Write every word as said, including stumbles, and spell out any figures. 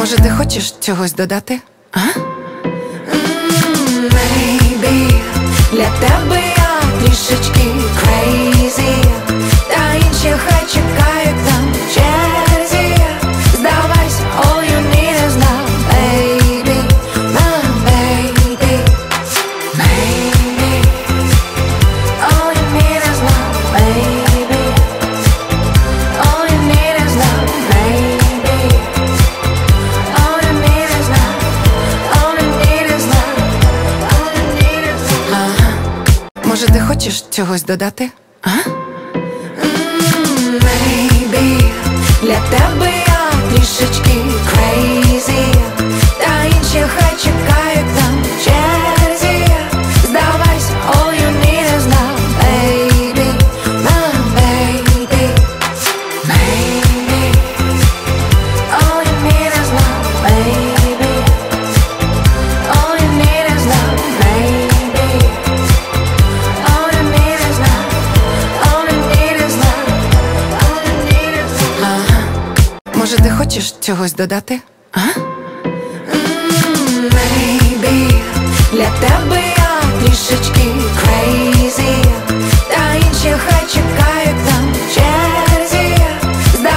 Може, ти хочеш чогось додати? А? Mm, maybe для тебе я трішечки crazy, та інші хай чекають там в черзі. Здавайся, all you need is love, baby, my baby. Maybe all you need is love, baby. All you need is love, baby. All you need is love. All you need is love. All you need is love. Ага. Може, ти хочеш чогось додати? А? Mm, maybe для тебе я трішечки crazy, та інші хай чекають там в черзі. Здавайся, all you need is love, baby, my baby. Maybe all you need is love, baby. All you need is love, baby. All you need is love. All you need is love. All you need is love. Ага. Може, ти хочеш чогось додати? А? Mm, maybe для тебе я трішечки